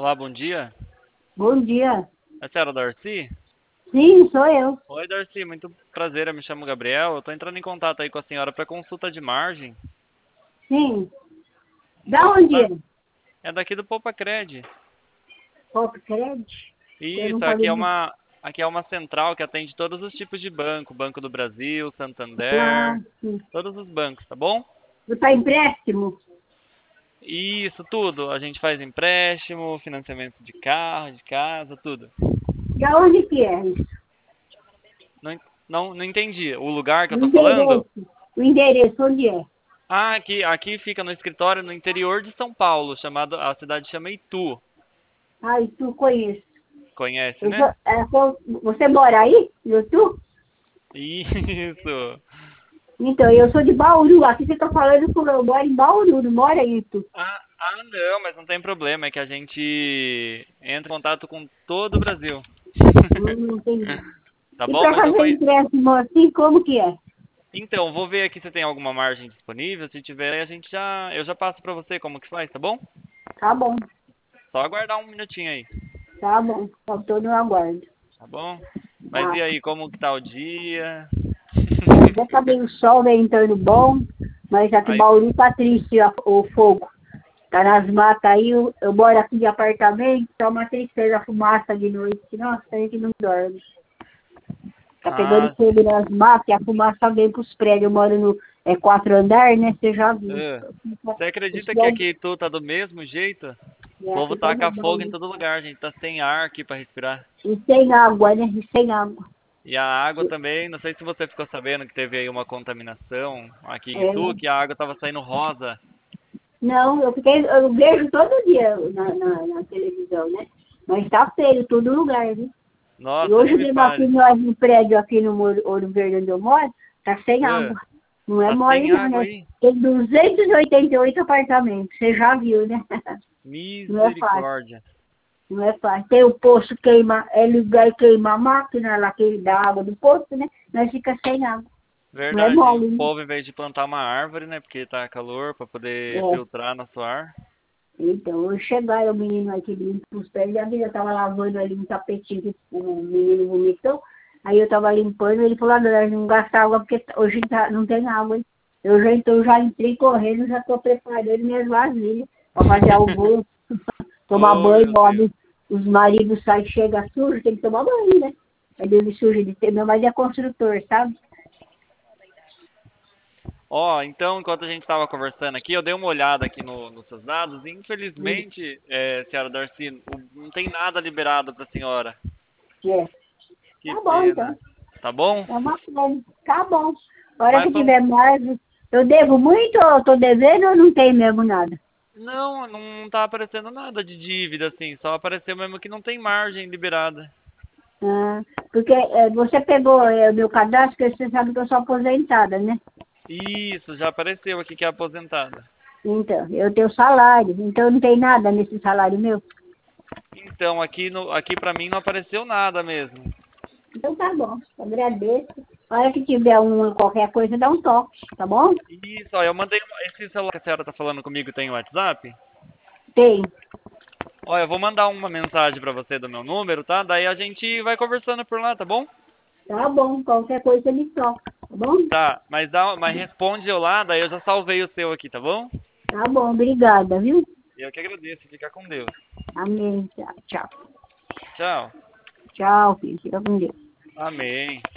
Olá, bom dia. Bom dia. É a senhora Darcy? Sim, sou eu. Oi, Darcy, muito prazer, eu me chamo Gabriel. Eu tô entrando em contato aí com a senhora para consulta de margem. Sim. Não Da posso onde falar? é? É daqui do Poupa Cred. Pop Credit? Eu Isso, não falei de aqui é uma central que atende todos os tipos de banco, Banco do Brasil, lá. Santander, Sim. todos os bancos, tá bom? Para empréstimo? Isso, tudo. A gente faz empréstimo, financiamento de carro, de casa, tudo. Da onde que é isso? Não entendi. O lugar que O eu tô falando? endereço. O endereço, onde é? Ah, aqui fica no escritório no interior de São Paulo, a cidade chama Itu. Ah, isso conheço. Conhece, né? Você mora aí? Eu tô? Isso. Então, eu sou de Bauru. Aqui você está falando que eu moro em Bauru, não mora aí, tu? Não, mas não tem problema, é que a gente entra em contato com todo o Brasil. Não entendi. Tá E bom? para Mas eu fazer conheço. empréstimo assim, como que é? Então, vou ver aqui se tem alguma margem disponível. Se tiver, eu já passo pra você como que faz, tá bom? Tá bom, Só aguardar um minutinho aí, tá bom. Estou no aguardo. tá bom? Mas Ah, e aí, como que tá o dia? ainda tá meio sol ventando bom, mas aqui em Aí, Bauru tá triste o fogo. Tá nas matas aí, eu moro aqui de apartamento, tá uma tristeza a fumaça de noite. Nossa, a gente não dorme. Tá pegando ah, fogo nas matas e a fumaça vem pros prédios. Eu moro no 4 andar, né? Você já viu. ah. Você Os acredita que prédios, aqui tu tá do mesmo jeito? O povo aqui tá no taca fogo em Bauru. todo lugar, a gente tá sem ar aqui pra respirar. E sem água, né? E sem água. E a água também, não sei se você ficou sabendo que teve aí uma contaminação aqui em É, Itu, que a água tava saindo rosa. não, eu vejo todo dia na televisão, né? Mas tá feio, todo lugar, né? E Nossa, nem hoje me mesmo aqui fale. nós no prédio aqui no Ouro Verde onde eu moro, tá sem Ah, água. Não é tá mole sem não, água né? aí? Tem 288 apartamentos, você já viu, né? Não é fácil, Misericórdia. não é fácil. Tem o poço queima, é ligar e queima a máquina lá que dá água do poço, né? Nós fica sem água. Não é Verdade, o mole, né? povo em vez de plantar uma árvore, né, porque tá calor, pra poder É. filtrar nosso ar. Então, hoje chegaram o menino aqui limpo os pés, e a vida estava lavando ali um tapetinho que o menino vomitou. Aí eu estava limpando, ele falou, dona, não gasta água porque hoje não tem água. Hein? Eu já entrei correndo, já estou preparando minhas vasilhas para fazer almoço, tomar Oh, banho, meu Deus. homem, os maridos saem, chega sujo, tem que tomar banho, né? É dele sujo de ter, meu marido é construtor, sabe? Ó, então, enquanto a gente estava conversando aqui, eu dei uma olhada aqui nos seus dados e, infelizmente, senhora Darcy, não tem nada liberado para a senhora. É. Que Tá bom, pena. então. Tá bom? É uma pena. Tá bom. A hora Mas que foi um... tiver mais, eu devo muito ou eu tô devendo ou não tenho mesmo nada? Não, não tá aparecendo nada de dívida, assim. Só apareceu mesmo que não tem margem liberada. Ah, porque você pegou o meu cadastro, porque você sabe que eu sou aposentada, né? Isso, já apareceu aqui que é aposentada. Então, eu tenho salário, então não tem nada nesse salário meu. Então, aqui, aqui para mim não apareceu nada mesmo. Então tá bom, agradeço. A hora que tiver qualquer coisa, dá um toque, tá bom? Isso, ó, eu mandei esse celular que a senhora tá falando comigo tem o WhatsApp. Tem. Ó, eu vou mandar uma mensagem pra você do meu número, tá? Daí a gente vai conversando por lá, tá bom? Tá bom, qualquer coisa me toca, tá bom? Tá, mas responde eu lá, daí eu já salvei o seu aqui, tá bom? Tá bom, obrigada, viu? Eu que agradeço, fica com Deus. Amém, tchau, tchau. Tchau. Tchau, filho, fica com Deus. Amém.